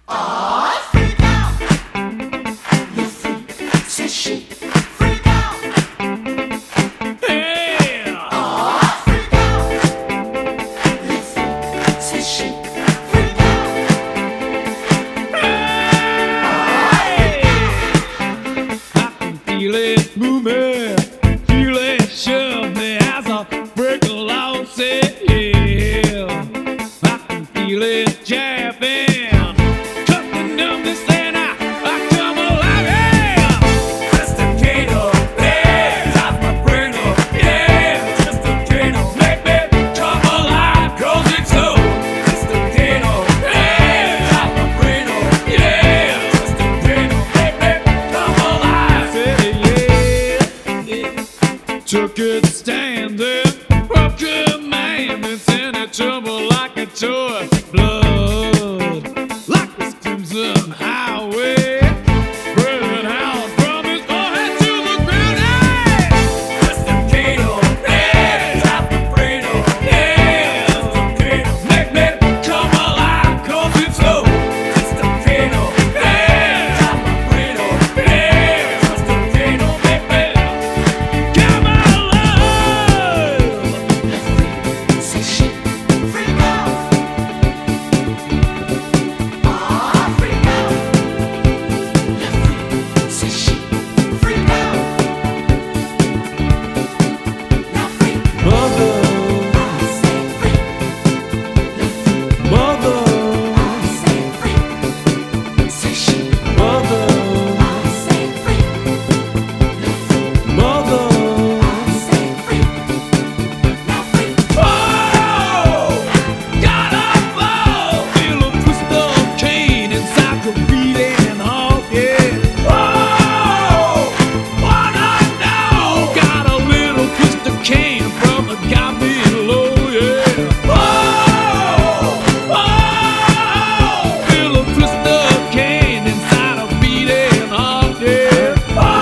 I freak out. You freak, says she. Freak out. Yeah. I freak out. You freak, says she. Freak out. I can feel it moving, feel it shove me as I break the law. Say yeah, I can feel it jabbing, cutting down this and I come alive. Yeah, Testicator, yeah, drive my brain up. Yeah, Testicator, make me come alive, 'cause it's so. Testicator, yeah, drive my brain up. Yeah, Testicator, make me come alive. Say yeah. Took it standing, broke your man, it's in a trouble like a toy. Blood, like this crimson highway, spreading out from his forehead to the ground. Hey! Testicator, yeah, drop the Fredo, yeah, Testicator, make me come alive, 'cause it's so. Testicator, yeah, drop the Fredo, yeah, Testicator, make me come alive. Says she. Freak out. I freak out. You freak, says she. Freak out. Now freak. Mother, I say freak. You freak. mother, I say freak. Says she. mother, I say freak. You freak. mother. I say freak. Now freak. Oh, got a blow, feel a twist of cane inside your beating heart, yeah. Oh, wanna know? Got a little twist of cane from the guy below, yeah. Feel a twist of cane inside a beating heart, yeah.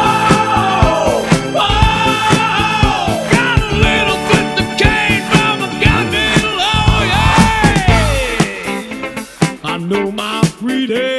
Got a little twist of cane from the guy below, yeah. I know my freedom.